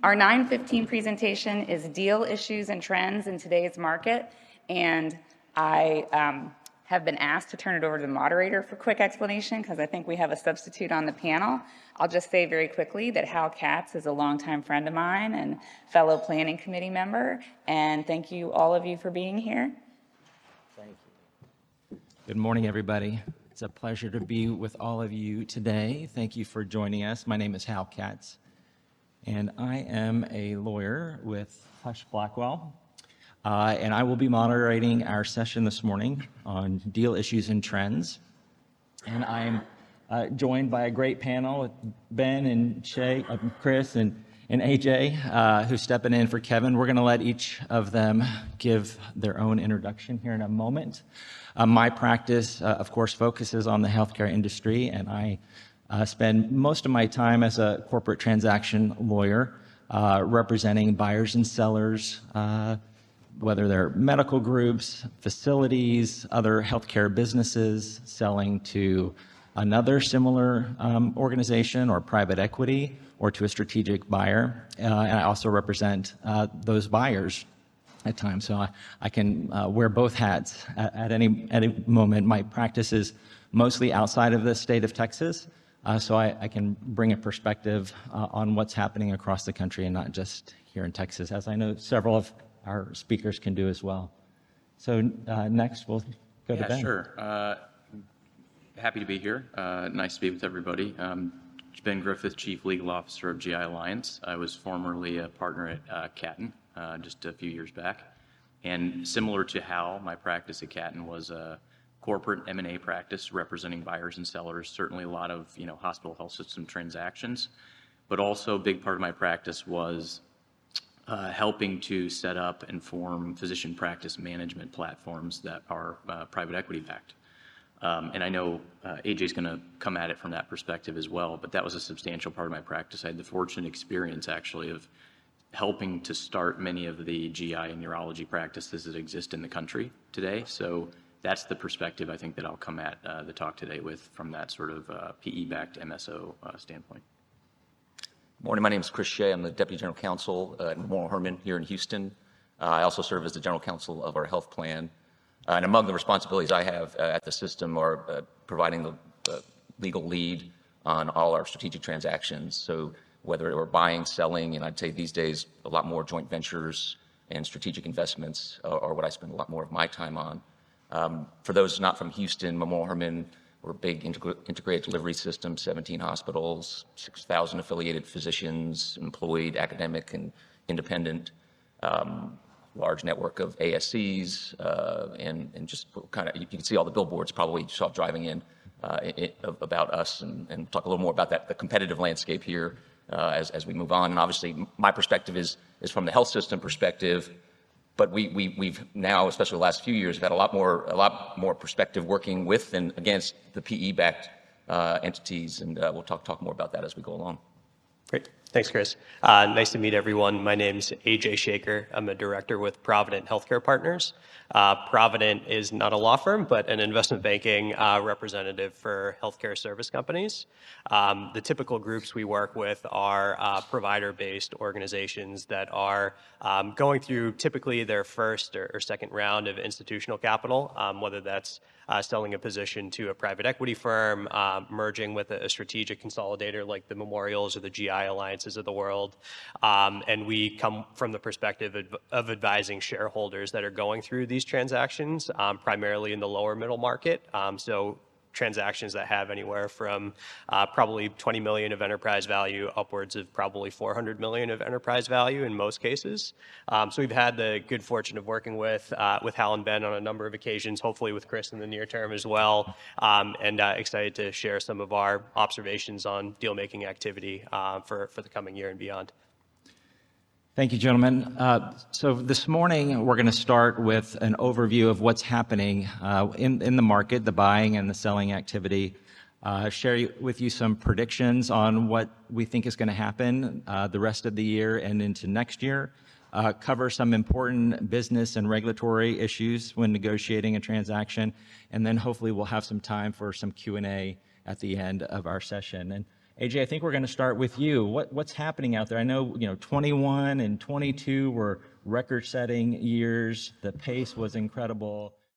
Our 9:15 presentation is Deal Issues and Trends in Today's Market, and I have been asked to turn it over to the moderator for quick explanation because I think we have a substitute on the panel. I'll just say very quickly that Hal Katz is a longtime friend of mine and fellow planning committee member, and thank you all of you for being here. Thank you. Good morning, everybody. It's a pleasure to be with all of you today. Thank you for joining us. My name is Hal Katz, and I am a lawyer with Husch Blackwell, and I will be moderating our session this morning on deal issues and trends. And I am joined by a great panel with Ben and Shay, Chris and AJ, who's stepping in for Kevin. We're going to let each of them give their own introduction here in a moment. My practice, of course, focuses on the healthcare industry, and I spend most of my time as a corporate transaction lawyer representing buyers and sellers, whether they're medical groups, facilities, other healthcare businesses selling to another similar organization or private equity or to a strategic buyer. And I also represent those buyers at times. So I can wear both hats at any moment. My practice is mostly outside of the state of Texas. So I can bring a perspective on what's happening across the country and not just here in Texas, as I know several of our speakers can do as well. So next we'll go to Ben. Yeah, sure. Happy to be here. Nice to be with everybody. Ben Griffith, Chief Legal Officer of GI Alliance. I was formerly a partner at Catton just a few years back. And similar to Hal, my practice at Catton was a corporate M&A practice representing buyers and sellers, certainly a lot of hospital health system transactions, but also a big part of my practice was helping to set up and form physician practice management platforms that are private equity backed. And I know AJ's going to come at it from that perspective as well, but that was a substantial part of my practice. I had the fortunate experience actually of helping to start many of the GI and neurology practices that exist in the country today. So that's the perspective I think that I'll come at the talk today with from that sort of PE-backed MSO standpoint. Morning, my name is Chris Shea. I'm the Deputy General Counsel at Memorial Hermann here in Houston. I also serve as the General Counsel of our health plan. And among the responsibilities I have at the system are providing the legal lead on all our strategic transactions. So whether we're buying, selling, and I'd say these days a lot more joint ventures and strategic investments are what I spend a lot more of my time on. For those not from Houston, Memorial Hermann, we're a big integrated delivery system, 17 hospitals, 6,000 affiliated physicians, employed, academic, and independent, large network of ASCs, and just kind of, you can see all the billboards probably you saw driving in about us, and talk a little more about that, the competitive landscape here as we move on. And obviously, my perspective is from the health system perspective. But we've now, especially the last few years, had a lot more perspective working with and against the PE-backed entities, and we'll talk more about that as we go along. Great. Thanks, Chris. Nice to meet everyone. My name's AJ Shaker. I'm a director with Provident Healthcare Partners. Provident is not a law firm, but an investment banking representative for healthcare service companies. The typical groups we work with are provider-based organizations that are going through typically their first or second round of institutional capital, whether that's selling a position to a private equity firm, merging with a strategic consolidator like the Memorials or the GI Alliances of the world. And we come from the perspective of advising shareholders that are going through these transactions, primarily in the lower middle market. So transactions that have anywhere from probably 20 million of enterprise value upwards of probably 400 million of enterprise value in most cases. So we've had the good fortune of working with Hal and Ben on a number of occasions, hopefully with Chris in the near term as well, and excited to share some of our observations on deal-making activity for the coming year and beyond. Thank you, gentlemen. So this morning, we're going to start with an overview of what's happening in the market, the buying and the selling activity, share with you some predictions on what we think is going to happen the rest of the year and into next year, cover some important business and regulatory issues when negotiating a transaction, and then hopefully we'll have some time for some Q&A at the end of our session. AJ, I think we're going to start with you. What's happening out there? I know, 21 and 22 were record-setting years. The pace was incredible.